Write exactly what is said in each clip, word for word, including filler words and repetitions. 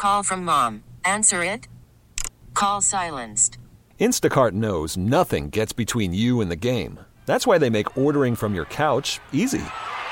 call from mom. Answer it. Call silenced. Instacart knows nothing gets between you and the game. That's why they make ordering from your couch easy.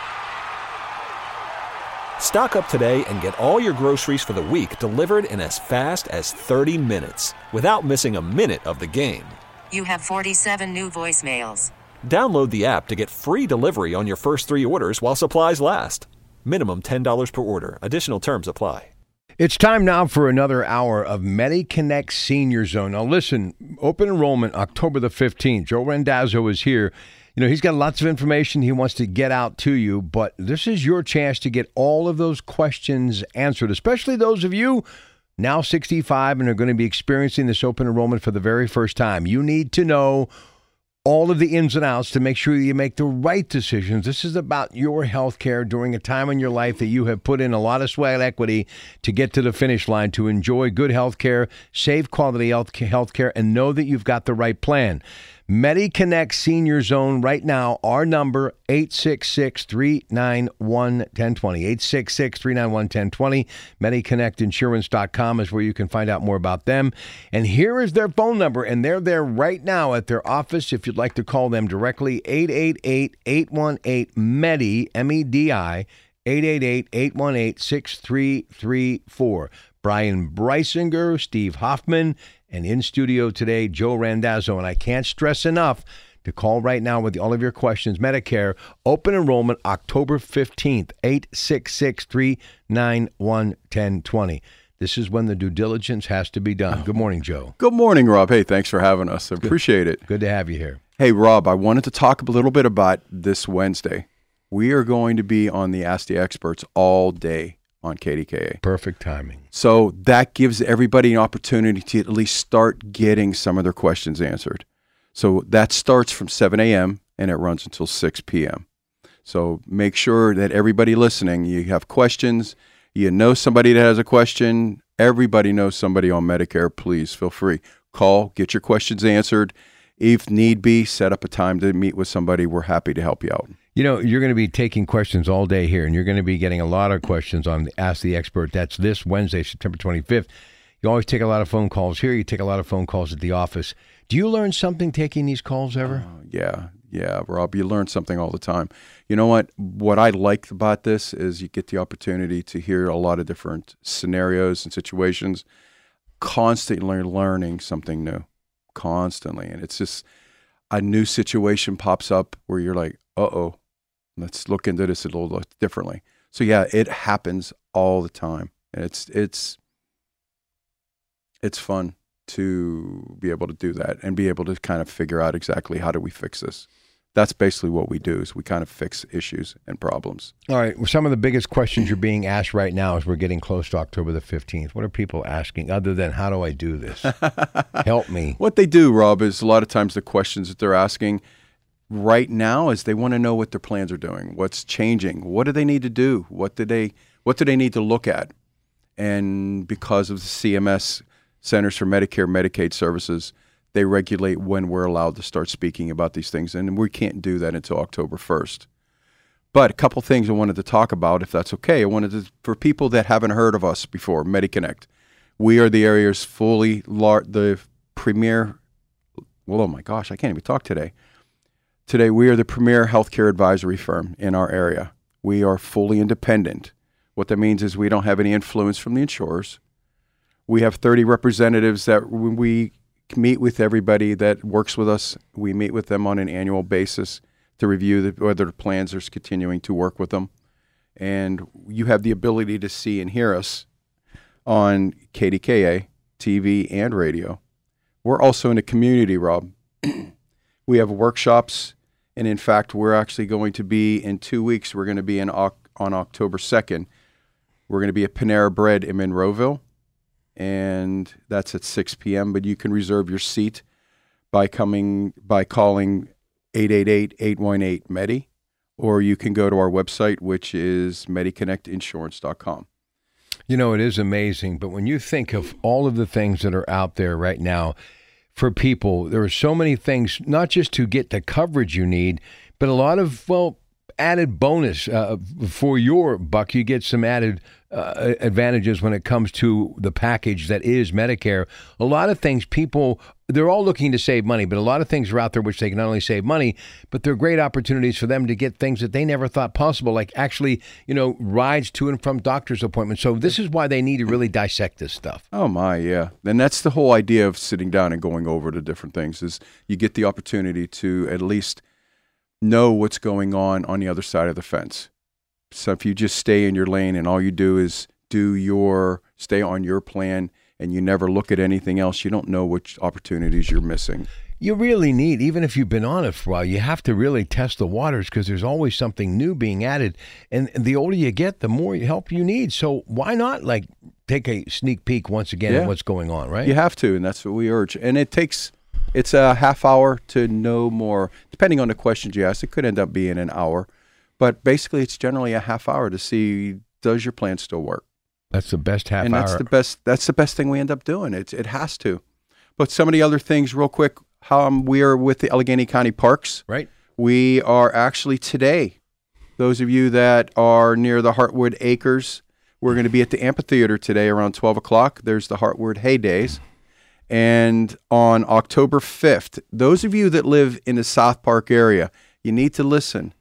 Stock up today and get all your groceries for the week delivered in as fast as thirty minutes without missing a minute of the game. You have forty-seven new voicemails. Download the app to get free delivery on your first three orders while supplies last. Minimum ten dollars per order. Additional terms apply. It's time now for another hour of MediConnect Senior Zone. Now listen, open enrollment October the fifteenth. Joe Randazzo is here. You know, he's got lots of information he wants to get out to you, but this is your chance to get all of those questions answered, especially those of you now sixty-five and are going to be experiencing this open enrollment for the very first time. You need to know all of the ins and outs to make sure you make the right decisions. This is about your health care during a time in your life that you have put in a lot of sweat equity to get to the finish line, to enjoy good health care, save quality health care, and know that you've got the right plan. MediConnect Senior Zone right now, our number, eight six six, three nine one, one zero two zero, eight six six, three nine one, one zero two zero. Mediconnect Insurance dot com is where you can find out more about them. And here is their phone number, and they're there right now at their office if you'd like to call them directly, eight eight eight, eight one eight, M E D I, M E D I, eight eight eight, eight one eight, six three three four. Brian Breisinger, Steve Hoffman, and in studio today, Joe Randazzo. And I can't stress enough to call right now with all of your questions. Medicare, open enrollment October fifteenth, eight six six, three nine one, one zero two zero. This is when the due diligence has to be done. Good morning, Joe. Good morning, Rob. Hey, thanks for having us. I appreciate it. Good to have you here. Hey, Rob, I wanted to talk a little bit about this Wednesday. We are going to be on the Ask the Experts all day on K D K A. Perfect timing. So that gives everybody an opportunity to at least start getting some of their questions answered. So that starts from seven a.m. and it runs until six p.m. So make sure that everybody listening, you have questions, you know somebody that has a question, everybody knows somebody on Medicare, please feel free. Call, get your questions answered. If need be, set up a time to meet with somebody. We're happy to help you out. You know, you're going to be taking questions all day here, and you're going to be getting a lot of questions on Ask the Expert. That's this Wednesday, September twenty-fifth. You always take a lot of phone calls here. You take a lot of phone calls at the office. Do you learn something taking these calls ever? Uh, yeah, yeah, Rob. You learn something all the time. You know what? What I like about this is you get the opportunity to hear a lot of different scenarios and situations, constantly learning something new, constantly. And it's just a new situation pops up where you're like, uh-oh, let's look into this a little differently. So yeah, it happens all the time. And it's it's it's fun to be able to do that and be able to kind of figure out exactly how do we fix this. That's basically what we do, is we kind of fix issues and problems. All right. Well, some of the biggest questions you're being asked right now as we're getting close to October the fifteenth. What are people asking other than, how do I do this? Help me. What they do, Rob, is a lot of times the questions that they're asking right now is they want to know what their plans are doing, what's changing, what do they need to do, what do they what do they need to look at. And because of the C M S, Centers for Medicare and Medicaid Services, they regulate when we're allowed to start speaking about these things, and we can't do that until October first. But a couple things I wanted to talk about, if that's okay. I wanted to, for people that haven't heard of us before, MediConnect, we are the area's fully, lar- the premier, well, oh my gosh, I can't even talk today. Today, we are the premier healthcare advisory firm in our area. We are fully independent. What that means is we don't have any influence from the insurers. We have thirty representatives that we meet with everybody that works with us. We meet with them on an annual basis to review the, whether the plans are continuing to work with them. And you have the ability to see and hear us on K D K A, T V, and radio. We're also in the community, Rob. We have workshops, and in fact, we're actually going to be, in two weeks, we're going to be in on October second. We're going to be at Panera Bread in Monroeville, and that's at six p.m., but you can reserve your seat by coming by calling eight eight eight, eight one eight, M E D I, or you can go to our website, which is Mediconnect Insurance dot com. You know, it is amazing, but when you think of all of the things that are out there right now for people, there are so many things, not just to get the coverage you need, but a lot of, well, added bonus uh, for your buck. You get some added uh, advantages when it comes to the package that is Medicare. A lot of things people, they're all looking to save money, but a lot of things are out there which they can not only save money, but they're great opportunities for them to get things that they never thought possible, like actually, you know, rides to and from doctor's appointments. So this is why they need to really dissect this stuff. Oh my, yeah. And that's the whole idea of sitting down and going over the different things is you get the opportunity to at least know what's going on on the other side of the fence. So if you just stay in your lane and all you do is do your, stay on your plan and you never look at anything else, you don't know which opportunities you're missing. You really need, even if you've been on it for a while, you have to really test the waters because there's always something new being added. And the older you get, the more help you need. So why not like take a sneak peek once again Yeah. at what's going on, right? You have to, and that's what we urge. And it takes, it's a half hour to know more. Depending on the questions you ask, it could end up being an hour. But basically, it's generally a half hour to see, does your plan still work? That's the best half and hour. that's the best. That's the best thing we end up doing. It it has to. But some of the other things, real quick. How um, we are with the Allegheny County Parks. Right. We are actually today. Those of you that are near the Heartwood Acres, we're going to be at the amphitheater today around twelve o'clock. There's the Heartwood Hay Days, and on October fifth, those of you that live in the South Park area, you need to listen.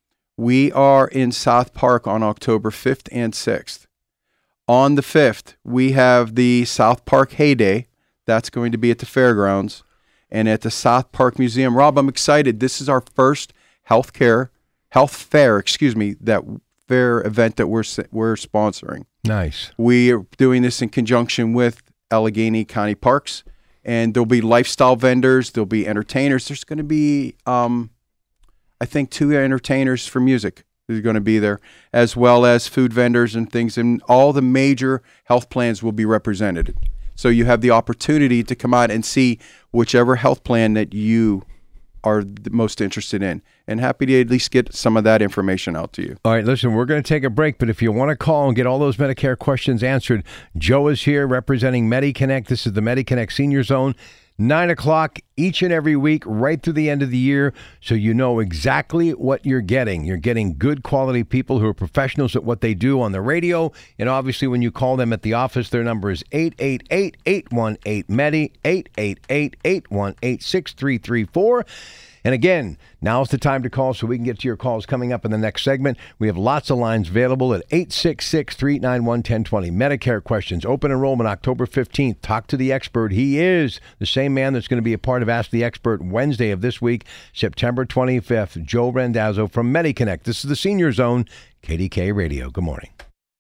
We are in South Park on October fifth and sixth. On the fifth, we have the South Park Hay Day. That's going to be at the fairgrounds and at the South Park Museum. Rob, I'm excited. This is our first healthcare, health fair, excuse me, that fair event that we're we're sponsoring. Nice. We are doing this in conjunction with Allegheny County Parks, and there'll be lifestyle vendors. There'll be entertainers. There's going to be, um, I think, two entertainers for music. Is going to be there, as well as food vendors and things, and all the major health plans will be represented. So you have the opportunity to come out and see whichever health plan that you are the most interested in, and happy to at least get some of that information out to you. All right, listen, we're going to take a break, but if you want to call and get all those Medicare questions answered, Joe is here representing MediConnect. This is the MediConnect Senior Zone. Nine o'clock each and every week, right through the end of the year, so you know exactly what you're getting. You're getting good quality people who are professionals at what they do on the radio, and obviously when you call them at the office, their number is eight eight eight, eight one eight, M E D I, eight eight eight, eight one eight, six three three four. And again, now's the time to call so we can get to your calls coming up in the next segment. We have lots of lines available at eight six six, three nine one, one zero two zero. Medicare questions, open enrollment October fifteenth. Talk to the expert. He is the same man that's going to be a part of Ask the Expert Wednesday of this week, September twenty-fifth. Joe Randazzo from MediConnect. This is the Senior Zone, K D K Radio. Good morning.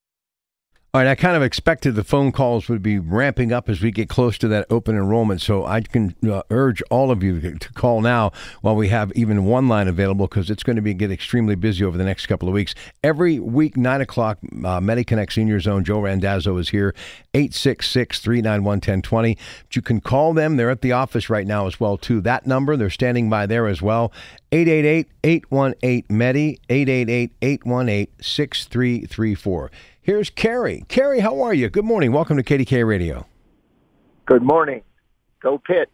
All right, I kind of expected the phone calls would be ramping up as we get close to that open enrollment, so I can uh, urge all of you to call now while we have even one line available, because it's going to be get extremely busy over the next couple of weeks. Every week, nine o'clock, uh, MediConnect Senior Zone, Joe Randazzo is here, eight six six, three nine one, one zero two zero. But you can call them. They're at the office right now as well, too. That number, they're standing by there as well, eight eight eight, eight one eight, M E D I, eight eight eight, eight one eight, six three three four. Here's Carrie. Carrie, how are you? Good morning. Welcome to K D K Radio. Good morning. Go Pitt.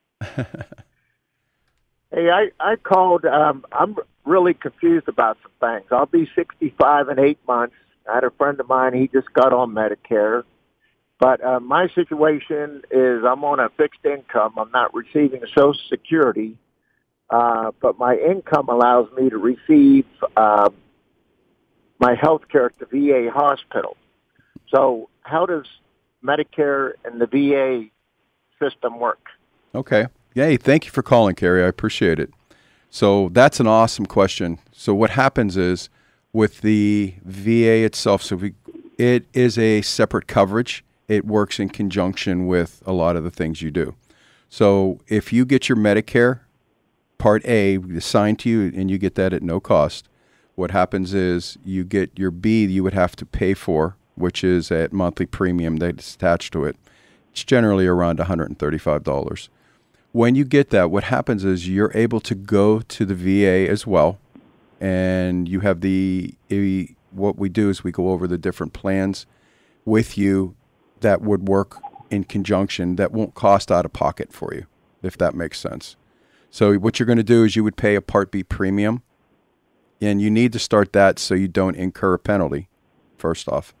Hey, I, I called. Um, I'm really confused about some things. I'll be sixty-five in eight months. I had a friend of mine. He just got on Medicare. But uh, my situation is I'm on a fixed income. I'm not receiving Social Security. Uh, but my income allows me to receive uh, my health care at the V A hospital. So how does Medicare and the V A system work? Okay. Yay, thank you for calling, Carrie. I appreciate it. So that's an awesome question. So what happens is with the V A itself, so we, it is a separate coverage. It works in conjunction with a lot of the things you do. So if you get your Medicare Part A assigned to you and you get that at no cost, what happens is you get your B you would have to pay for, which is a monthly premium that's attached to it. It's generally around one hundred thirty-five dollars. When you get that, what happens is you're able to go to the V A as well, and you have the, what we do is we go over the different plans with you that would work in conjunction that won't cost out of pocket for you, if that makes sense. So what you're going to do is you would pay a Part B premium, and you need to start that so you don't incur a penalty, first off.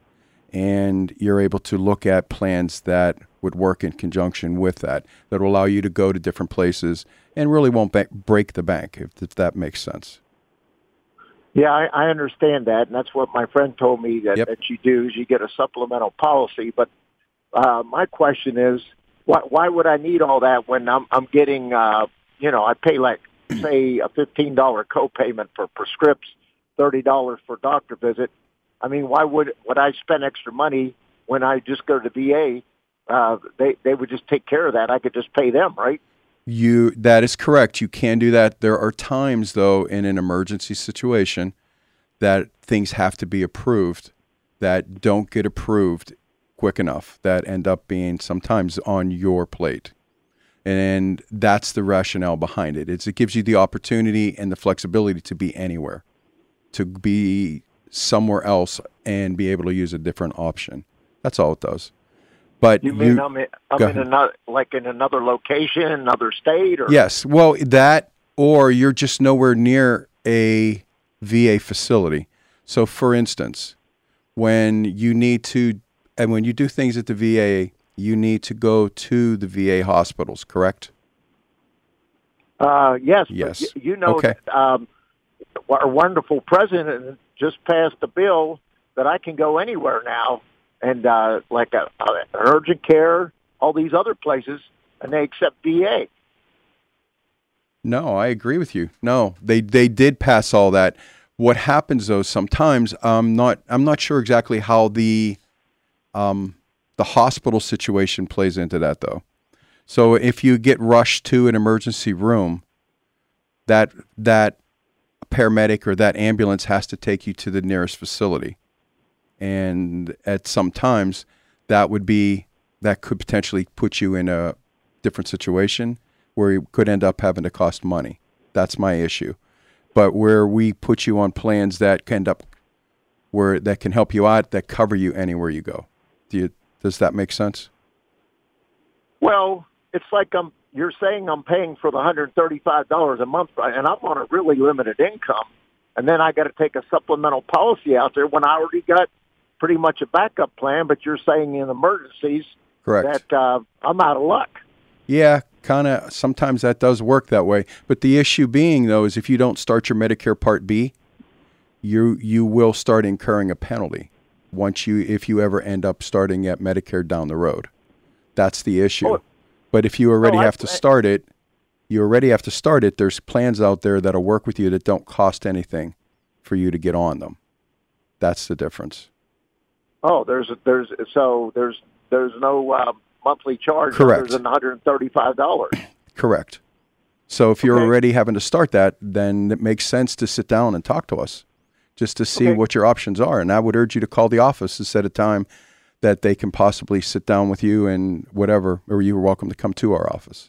and you're able to look at plans that would work in conjunction with that, that will allow you to go to different places and really won't ba- break the bank, if, if that makes sense. Yeah, I, I understand that, and that's what my friend told me that, Yep. that you do is you get a supplemental policy. But uh, my question is, why, why would I need all that when I'm, I'm getting, uh, you know, I pay like, say, a fifteen dollars copayment for prescripts, thirty dollars for doctor visit. I mean, why would would I spend extra money when I just go to the V A? Uh, they they would just take care of that. I could just pay them, right? You that is correct. You can do that. There are times, though, in an emergency situation that things have to be approved that don't get approved quick enough, that end up being sometimes on your plate. And that's the rationale behind it. It's, it gives you the opportunity and the flexibility to be anywhere, to be somewhere else and be able to use a different option. That's all it does. But You mean you, I'm in, I'm go in ahead. another, like in another location, another state, or Yes. Well, that, or you're just nowhere near a V A facility. So, for instance, when you need to, and when you do things at the V A, you need to go to the V A hospitals, correct? Uh, yes, but Yes. y- you know Okay. that um, our wonderful president just passed a bill that I can go anywhere now, and uh, like a, a urgent care, all these other places, and they accept V A. No, I agree with you. No, they they did pass all that. What happens though sometimes, I'm not I'm not sure exactly how the um, the hospital situation plays into that though. So if you get rushed to an emergency room, that that paramedic or that ambulance has to take you to the nearest facility, and at some times that would be that could potentially put you in a different situation where you could end up having to cost money. That's my issue. But where we put you on plans that can end up where that can help you out, that cover you anywhere you go. Do you, does that make sense? Well, it's like I'm. You're saying I'm paying for the one hundred thirty-five dollars a month, and I'm on a really limited income, and then I got to take a supplemental policy out there when I already got pretty much a backup plan. But you're saying in emergencies Correct. that uh, I'm out of luck. Yeah, kind of. Sometimes that does work that way. But the issue being, though, is if you don't start your Medicare Part B, you you will start incurring a penalty once you if you ever end up starting at Medicare down the road. That's the issue. Oh. But if you already Oh, I- have to start it, you already have to start it. There's plans out there that'll work with you that don't cost anything for you to get on them. That's the difference. Oh, there's there's so there's there's no uh, monthly charge Correct. other than one hundred thirty-five dollars. Correct. So if you're Okay. already having to start that, then it makes sense to sit down and talk to us just to see Okay. what your options are. And I would urge you to call the office to set a time that they can possibly sit down with you and whatever, or you're welcome to come to our office.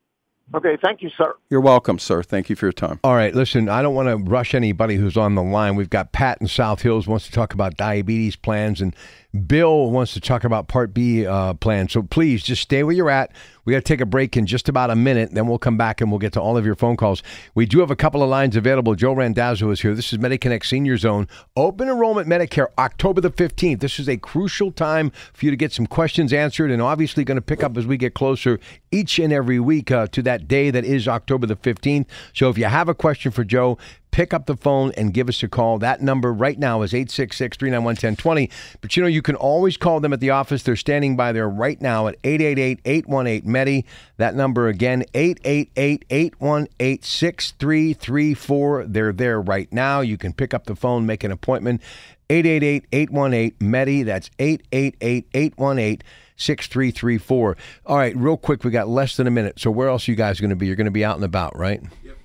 Okay, thank you, sir. You're welcome, sir. Thank you for your time. All right, listen, I don't want to rush anybody who's on the line. We've got Pat in South Hills wants to talk about diabetes plans, and Bill wants to talk about Part B uh, plans. So please just stay where you're at. We got to take a break in just about a minute, then we'll come back and we'll get to all of your phone calls. We do have a couple of lines available. Joe Randazzo is here. This is MediConnect Senior Zone. Open enrollment Medicare, October the fifteenth. This is a crucial time for you to get some questions answered, and obviously going to pick up as we get closer each and every week uh, to that day that is October the fifteenth. So if you have a question for Joe, pick up the phone and give us a call. That number right now is eight six six, three nine one, one zero two zero. But, you know, you can always call them at the office. They're standing by there right now at eight eight eight, eight one eight, M E D I. That number again, eight eight eight, eight one eight, six three three four. They're there right now. You can pick up the phone, make an appointment. eight eight eight, eight one eight, M E D I. That's eight eight eight, eight one eight, six three three four. All right, real quick, we got less than a minute. So where else are you guys going to be? You're going to be out and about, right?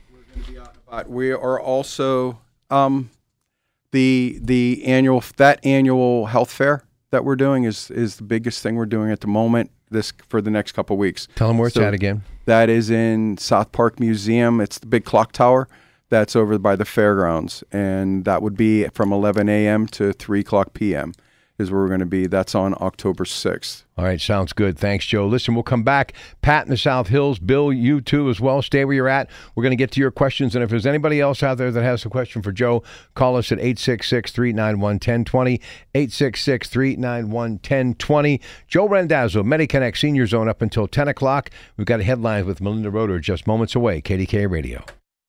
But we are also um, the the annual that annual health fair that we're doing is is the biggest thing we're doing at the moment. This for the next couple of weeks. Tell them where it's So at again. That is in South Park Museum. It's the big clock tower that's over by the fairgrounds, and that would be from eleven a.m. to three o'clock p.m. is where we're going to be. That's on October sixth. All right, sounds good. Thanks, Joe. Listen, we'll come back. Pat in the South Hills, Bill, you too as well. Stay where you're at. We're going to get to your questions, and if there's anybody else out there that has a question for Joe, call us at eight six six, three nine one, one zero two zero, eight six six, three nine one, one zero two zero. Joe Randazzo, MediConnect Senior Zone up until ten o'clock. We've got headlines with Melinda Roeder just moments away. K D K Radio.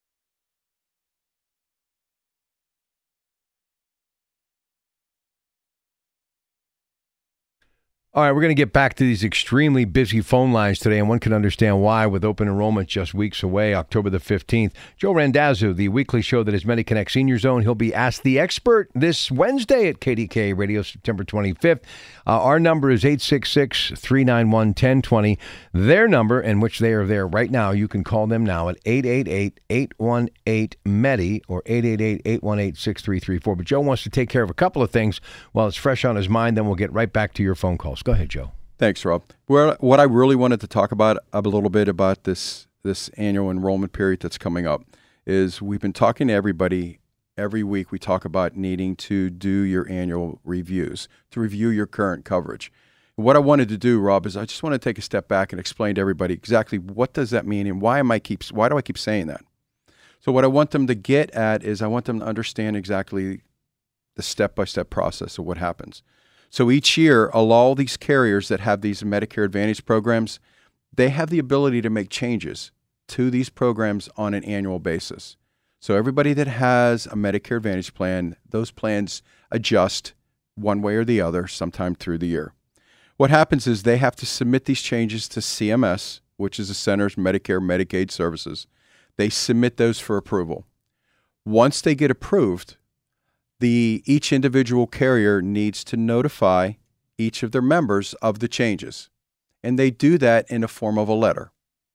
All right, we're going to get back to these extremely busy phone lines today, and one can understand why with open enrollment just weeks away, October the fifteenth. Joe Randazzo, the weekly show that is MediConnect Senior Zone, he'll be Ask the Expert this Wednesday at K D K Radio, September twenty-fifth. Uh, our number is eight six six, three nine one, one zero two zero. Their number, in which they are there right now, you can call them now at eight eight eight, eight one eight, M E D I or eight eight eight, eight one eight, six three three four. But Joe wants to take care of a couple of things while it's fresh on his mind, then we'll get right back to your phone calls. Go ahead, Joe. Thanks, Rob. Well, what I really wanted to talk about a little bit about this this annual enrollment period that's coming up is we've been talking to everybody. Every week we talk about needing to do your annual reviews, to review your current coverage. What I wanted to do, Rob, is I just want to take a step back and explain to everybody exactly what does that mean and why am I keep why do I keep saying that? So what I want them to get at is I want them to understand exactly the step-by-step process of what happens. So each year, all these carriers that have these Medicare Advantage programs, they have the ability to make changes to these programs on an annual basis. So everybody that has a Medicare Advantage plan, those plans adjust one way or the other sometime through the year. What happens is they have to submit these changes to C M S, which is the Centers for Medicare and Medicaid Services. They submit those for approval. Once they get approved, The each individual carrier needs to notify each of their members of the changes, and they do that in a form of a letter.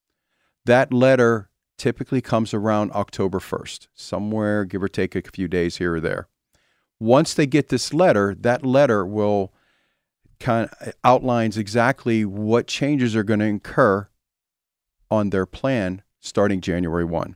That letter typically comes around October first, somewhere give or take a few days here or there. Once they get this letter, that letter will kind of outlines exactly what changes are going to incur on their plan starting January first.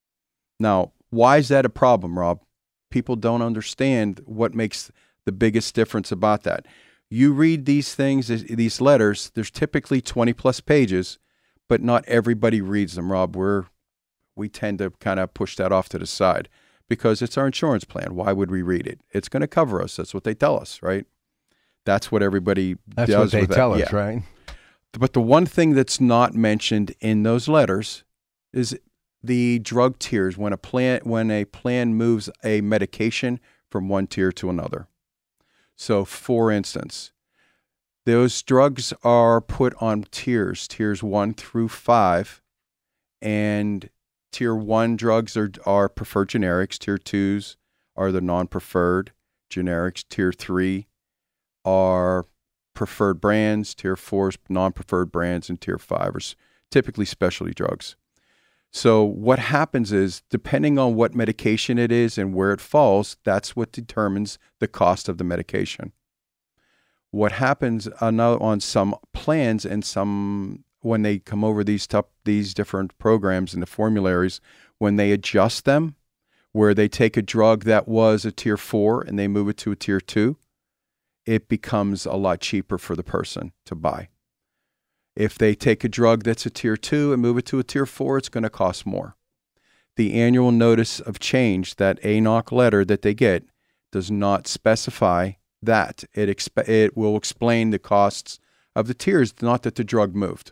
Now, why is that a problem, Rob? People don't understand what makes the biggest difference about that. You read these things, these letters, there's typically twenty plus pages, but not everybody reads them, Rob. We're, we tend to kind of push that off to the side because it's our insurance plan. Why would we read it? It's going to cover us. That's what they tell us, right? That's what everybody That's does what they with tell that. us, Yeah. right? But the one thing that's not mentioned in those letters is the drug tiers when a plan when a plan moves a medication from one tier to another. So, for instance, those drugs are put on tiers, tiers one through five, and tier one drugs are are preferred generics. Tier twos are the non-preferred generics. Tier three are preferred brands. Tier four is non-preferred brands, and tier five are typically specialty drugs. So what happens is, depending on what medication it is and where it falls, that's what determines the cost of the medication. What happens on, on some plans and some, when they come over these top, these different programs and the formularies, when they adjust them, where they take a drug that was a tier four and they move it to a tier two, it becomes a lot cheaper for the person to buy. If they take a drug that's a tier two and move it to a tier four, it's going to cost more. The annual notice of change, that A N O C letter that they get, does not specify that. It, exp- it will explain the costs of the tiers, not that the drug moved.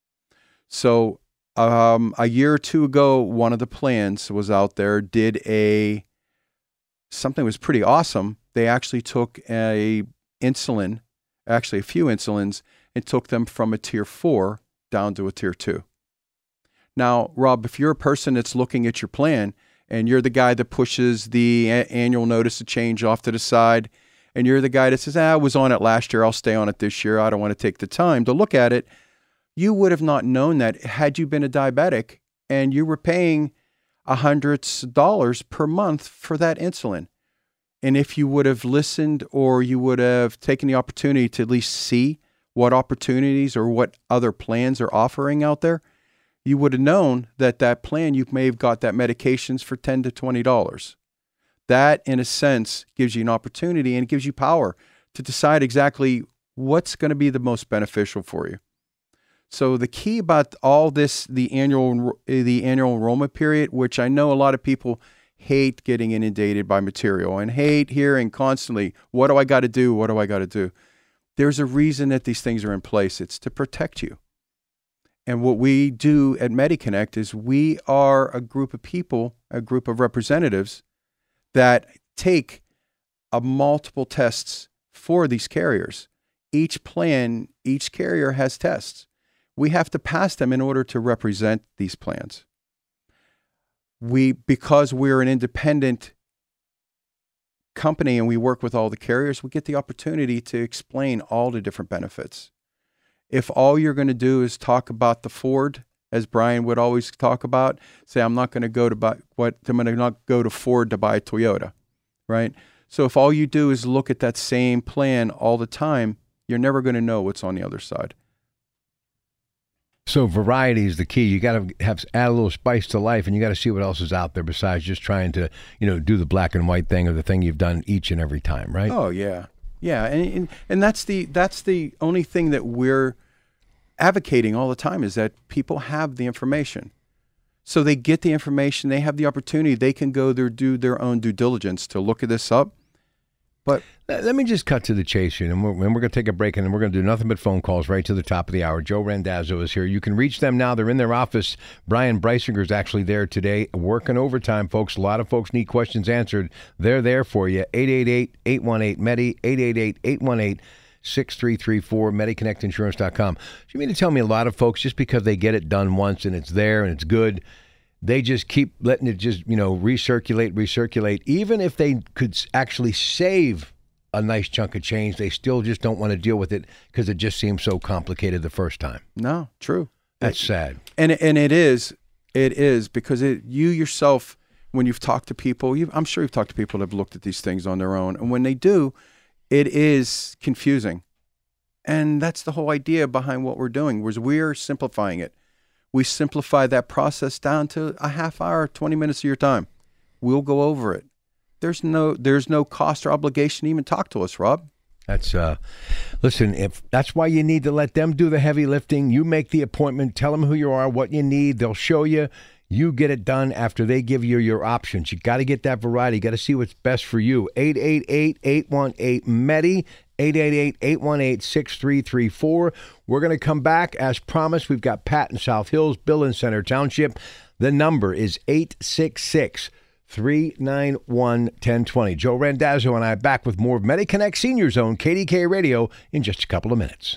So um, a year or two ago, one of the plans was out there, did a, something that was pretty awesome. They actually took a insulin, actually a few insulins, and took them from a tier four down to a tier two. Now, Rob, if you're a person that's looking at your plan and you're the guy that pushes the a- annual notice of change off to the side, and you're the guy that says, ah, I was on it last year, I'll stay on it this year, I don't want to take the time to look at it, you would have not known that had you been a diabetic and you were paying hundreds of dollars per month for that insulin. And if you would have listened or you would have taken the opportunity to at least see what opportunities or what other plans are offering out there, you would have known that that plan, you may have got that medications for ten to twenty dollars. That, in a sense, gives you an opportunity and gives you power to decide exactly what's going to be the most beneficial for you. So the key about all this, the annual the annual enrollment period, which I know a lot of people hate getting inundated by material and hate hearing constantly, what do I got to do? What do I got to do? There's a reason that these things are in place. It's to protect you. And what we do at MediConnect is we are a group of people, a group of representatives that take a multiple tests for these carriers. Each plan, each carrier has tests. We have to pass them in order to represent these plans. We, because we're an independent company and we work with all the carriers, we get the opportunity to explain all the different benefits. If all you're going to do is talk about the Ford, as Brian would always talk about, say, I'm not going to go to buy what I'm going to not go to Ford to buy a Toyota, right? So if all you do is look at that same plan all the time, you're never going to know what's on the other side. So variety is the key. You got to have add a little spice to life, and you got to see what else is out there besides just trying to, you know, do the black and white thing or the thing you've done each and every time, right? Oh yeah, yeah, and and, and that's the that's the only thing that we're advocating all the time is that people have the information, so they get the information, they have the opportunity, they can go there do their own due diligence to look at this up. But let me just cut to the chase here, and we're, we're going to take a break, and then we're going to do nothing but phone calls right to the top of the hour. Joe Randazzo is here. You can reach them now. They're in their office. Brian Breisinger is actually there today, working overtime, folks. A lot of folks need questions answered. They're there for you. eight eight eight, eight one eight, M E D I, eight eight eight, eight one eight, six three three four, Mediconnect Insurance dot com. So you mean to tell me a lot of folks, just because they get it done once and it's there and it's good, they just keep letting it just, you know, recirculate, recirculate. Even if they could actually save a nice chunk of change, they still just don't want to deal with it because it just seems so complicated the first time. No, true. That's sad. And and it is, it is because it you yourself, when you've talked to people, you've, I'm sure you've talked to people that have looked at these things on their own, and when they do, it is confusing. And that's the whole idea behind what we're doing, was we're simplifying it. We simplify that process down to a half hour, twenty minutes of your time. We'll go over it. There's no there's no cost or obligation to even talk to us, Rob. That's uh listen, if that's why you need to let them do the heavy lifting. You make the appointment, tell them who you are, what you need, they'll show you. You get it done after they give you your options. You got to get that variety. You got to see what's best for you. eight eight eight, eight one eight, M E D I, eight eight eight, eight one eight, six three three four. We're going to come back. As promised, we've got Pat in South Hills, Bill in Center Township. The number is eight six six, three nine one, one zero two zero. Joe Randazzo and I back with more of MediConnect Senior Zone, K D K Radio, in just a couple of minutes.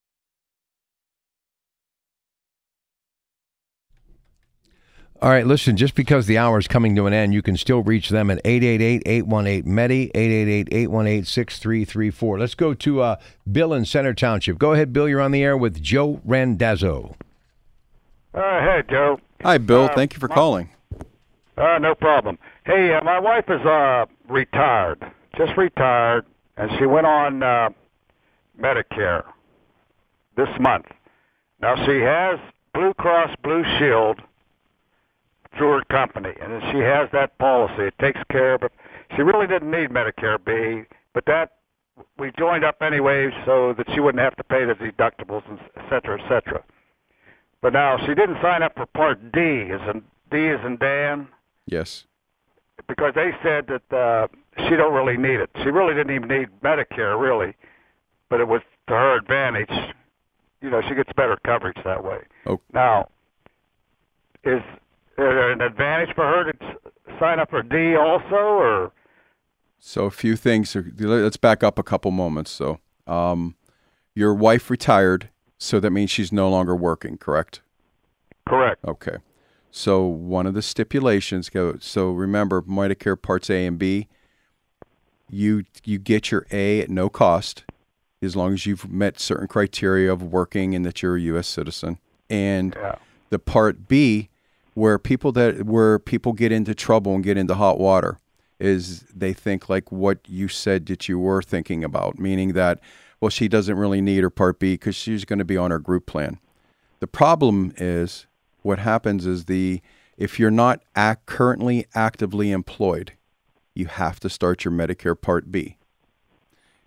All right, listen, just because the hour is coming to an end, you can still reach them at eight eight eight, eight one eight, M E D I, eight eight eight, eight one eight, six three three four. Let's go to uh, Bill in Center Township. Go ahead, Bill. You're on the air with Joe Randazzo. Uh, hey, Joe. Hi, Bill. Uh, Thank you for my, calling. Uh, no problem. Hey, uh, my wife is uh, retired, just retired, and she went on uh, Medicare this month. Now, she has Blue Cross Blue Shield through her company, and she has that policy. It takes care of it. She really didn't need Medicare B, but that we joined up anyway so that she wouldn't have to pay the deductibles, and et cetera, et cetera. But now she didn't sign up for Part D, as in D as in Dan. Yes. Because they said that uh, she don't really need it. She really didn't even need Medicare, really, but it was to her advantage. You know, she gets better coverage that way. Oh. Now, is there an advantage for her to sign up for D also, or? So a few things. Let's back up a couple moments. So, um, your wife retired, so that means she's no longer working, correct? Correct. Okay. So one of the stipulations go. So remember, Medicare Parts A and B. You you get your A at no cost, as long as you've met certain criteria of working and that you're a U S citizen. And yeah. the Part B, where people that where people get into trouble and get into hot water, is they think like what you said that you were thinking about, meaning that, well, she doesn't really need her Part B because she's going to be on her group plan. The problem is what happens is the if you're not act, currently actively employed, you have to start your Medicare Part B.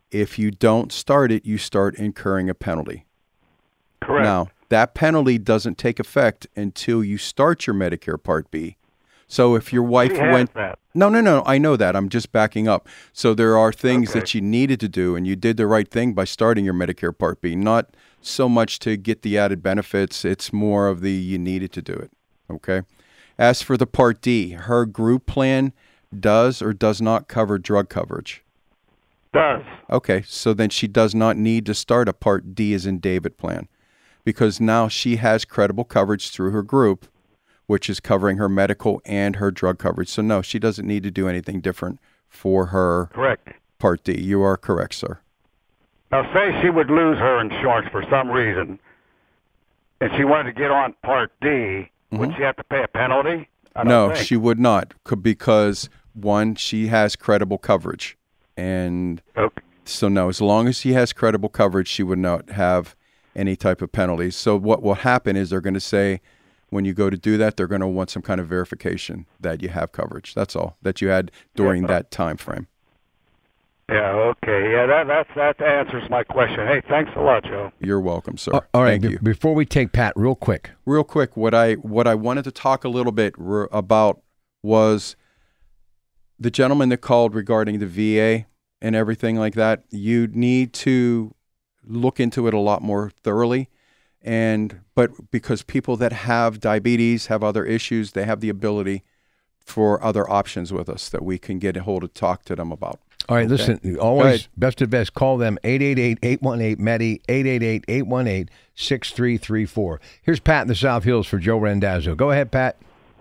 If you don't start it, you start incurring a penalty. Correct. Now, that penalty doesn't take effect until you start your Medicare Part B. So if your wife She has went... that. No, no, no, I know that. I'm just backing up. So there are things Okay. that you needed to do, and you did the right thing by starting your Medicare Part B. Not so much to get the added benefits. It's more of the you needed to do it. Okay? As for the Part D, her group plan does or does not cover drug coverage. Does. Okay, so then she does not need to start a Part D as in David plan, because now she has credible coverage through her group, which is covering her medical and her drug coverage. So no, she doesn't need to do anything different for her Correct. Part D. You are correct, sir. Now, say she would lose her insurance for some reason, and she wanted to get on Part D, would she have to pay a penalty? I don't No, think. she would not, c- because one, she has credible coverage. And Okay. so no, as long as she has credible coverage, she would not have any type of penalties. So what will happen is they're going to say, when you go to do that, they're going to want some kind of verification that you have coverage. That's all, that you had during Yeah. that time frame. Yeah, okay. Yeah, that that's, that answers my question. Hey, thanks a lot, Joe. You're welcome, sir. Uh, all right. Thank be- you. Before we take Pat, real quick. Real quick, what I what I wanted to talk a little bit r- about was the gentleman that called regarding the V A and everything like that. You need to look into it a lot more thoroughly, and but because people that have diabetes, have other issues, they have the ability for other options with us that we can get a hold of, talk to them about. All right, Okay. listen, always ahead. best of best. Call them eight eight eight, eight one eight, M E D I, eight eight eight, eight one eight, six three three four. Here's Pat in the South Hills for Joe Randazzo. Go ahead, Pat.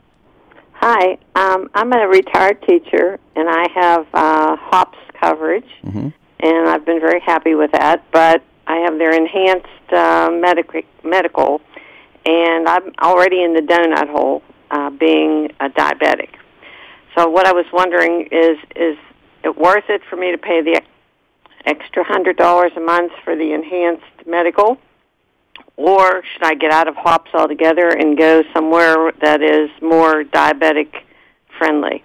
Hi, um, I'm a retired teacher, and I have uh, HOPS coverage, Mhm. and I've been very happy with that. But I have their enhanced uh, medic- medical, and I'm already in the donut hole, uh, being a diabetic. So what I was wondering is, is it worth it for me to pay the ex- extra one hundred dollars a month for the enhanced medical? Or should I get out of HOPS altogether and go somewhere that is more diabetic friendly?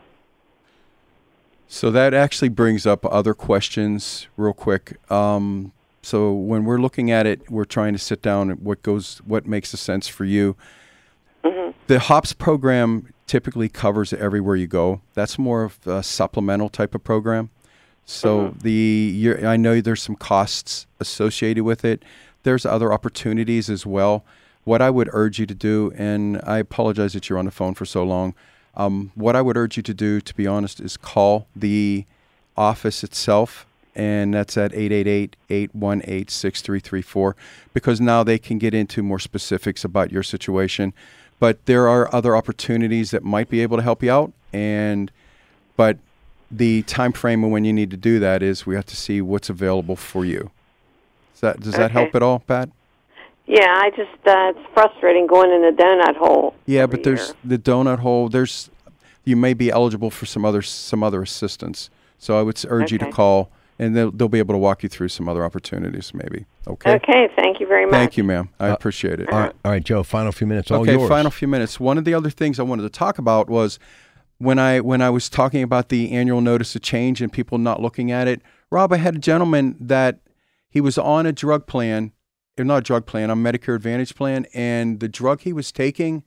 So that actually brings up other questions real quick. Um, so when we're looking at it, we're trying to sit down at what goes, what makes a sense for you. Mm-hmm. The HOPS program typically covers everywhere you go. That's more of a supplemental type of program. So Mm-hmm. the you're, I know there's some costs associated with it. There's other opportunities as well. What I would urge you to do, and I apologize that you're on the phone for so long. Um, what I would urge you to do, to be honest, is call the office itself, and that's at eight eight eight, eight one eight, six three three four, because now they can get into more specifics about your situation. But there are other opportunities that might be able to help you out, and but the time frame of when you need to do that is we have to see what's available for you. Does that, does that Okay. help at all, Pat? Yeah, I just, uh, it's frustrating going in the donut hole. Yeah, every but there's year. the donut hole. There's, you may be eligible for some other some other assistance. So I would s- urge you to Okay. call, and they'll they'll be able to walk you through some other opportunities, maybe. Okay. Okay, thank you very much. Thank you, ma'am. I Uh, appreciate it. All right, all right, Joe, final few minutes. All Okay, yours. final few minutes. One of the other things I wanted to talk about was when I when I was talking about the annual notice of change and people not looking at it. Rob, I had a gentleman that he was on a drug plan, or not a drug plan, a Medicare Advantage plan, and the drug he was taking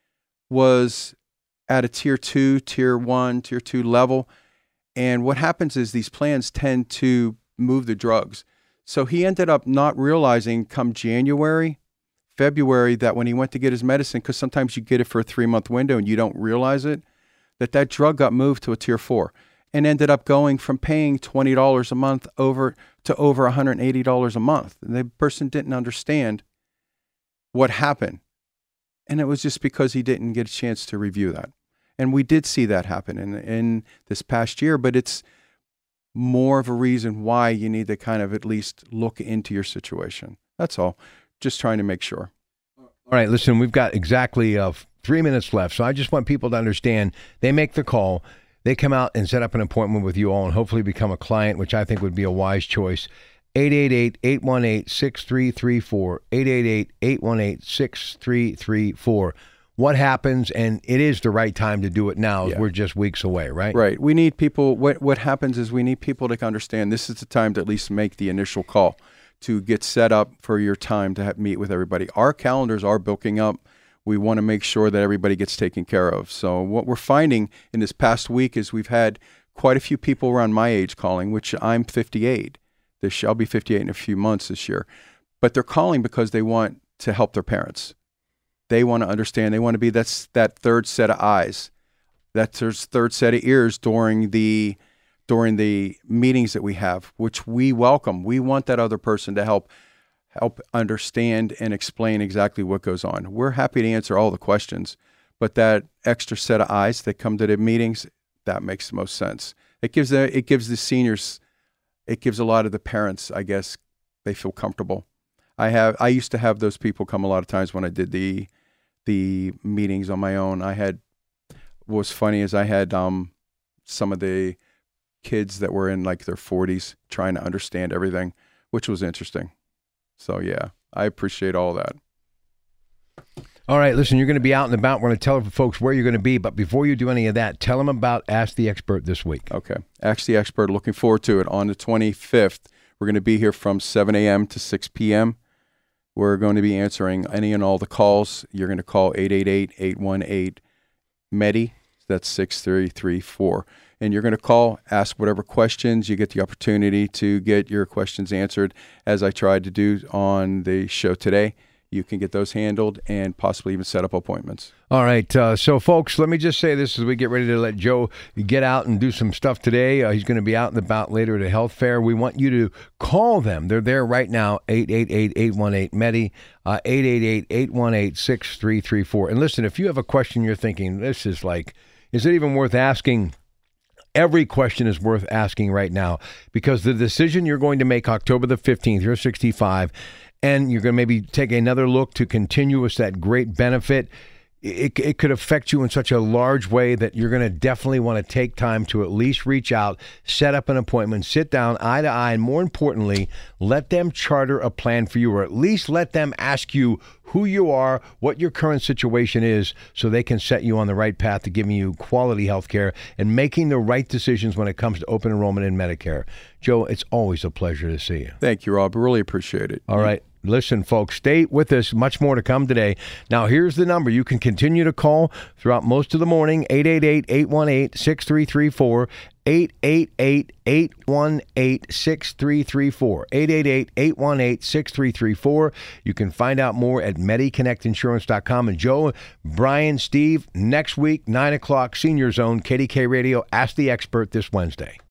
was at a tier two, tier one, tier two level. And what happens is these plans tend to move the drugs. So he ended up not realizing come January, February, that when he went to get his medicine, because sometimes you get it for a three-month window and you don't realize it, that that drug got moved to a tier four and ended up going from paying twenty dollars a month over to over one hundred eighty dollars a month. And the person didn't understand what happened. And it was just because he didn't get a chance to review that. And we did see that happen in, in this past year, but it's more of a reason why you need to kind of at least look into your situation. That's all. Just trying to make sure. All right, listen, we've got exactly uh, three minutes left, so I just want people to understand they make the call, they come out and set up an appointment with you all and hopefully become a client, which I think would be a wise choice. eight eight eight, eight one eight, six three three four, eight eight eight, eight one eight, six three three four. what happens, and it is the right time to do it now. Yeah. We're just weeks away, right? Right. We need people. What what happens is we need people to understand this is the time to at least make the initial call to get set up for your time to have, meet with everybody. Our calendars are booking up. We want to make sure that everybody gets taken care of. So what we're finding in this past week is we've had quite a few people around my age calling, which I'm fifty-eight. This I'll be fifty-eight in a few months this year. But they're calling because they want to help their parents. They want to understand. They want to be that's that third set of eyes, that third set of ears during the during the meetings that we have, which we welcome. We want that other person to help help understand and explain exactly what goes on. We're happy to answer all the questions, but that extra set of eyes that come to the meetings, that makes the most sense. It gives the it gives the seniors, it gives a lot of the parents, I guess, they feel comfortable. I have I used to have those people come a lot of times when I did the the meetings on my own. I had what was funny is I had um some of the kids that were in like their forties trying to understand everything, which was interesting. So yeah, I appreciate all that. All right, listen, you're going to be out and about. We're going to tell folks where you're going to be, but before you do any of that, tell them about Ask the Expert this week. Okay, Ask the Expert, looking forward to it. On the twenty-fifth, we're going to be here from seven a.m. to six p.m. We're going to be answering any and all the calls. You're going to call eight eight eight, eight one eight, M E D I. That's six three three four. And you're going to call, ask whatever questions. You get the opportunity to get your questions answered, as I tried to do on the show today. You can get those handled and possibly even set up appointments. All right. Uh, so, folks, let me just say this as we get ready to let Joe get out and do some stuff today. Uh, he's going to be out and about later at a health fair. We want you to call them. They're there right now, eight eight eight, eight one eight, M E D I, uh, eight eight eight, eight one eight, six three three four. And listen, if you have a question you're thinking, this is like, is it even worth asking? Every question is worth asking right now, because the decision you're going to make October the fifteenth, you're sixty-five, and you're going to maybe take another look to continue with that great benefit. It, it could affect you in such a large way that you're going to definitely want to take time to at least reach out, set up an appointment, sit down eye to eye, and more importantly, let them charter a plan for you, or at least let them ask you who you are, what your current situation is, so they can set you on the right path to giving you quality health care and making the right decisions when it comes to open enrollment in Medicare. Joe, it's always a pleasure to see you. Thank you, Rob. I really appreciate it. All right. Listen, folks, stay with us. Much more to come today. Now, here's the number. You can continue to call throughout most of the morning, eight eight eight, eight one eight, six three three four, eight eight eight, eight one eight, six three three four, eight eight eight, eight one eight, six three three four. You can find out more at Mediconnect Insurance dot com. And Joe, Brian, Steve, next week, nine o'clock, Senior Zone, K D K Radio, Ask the Expert this Wednesday.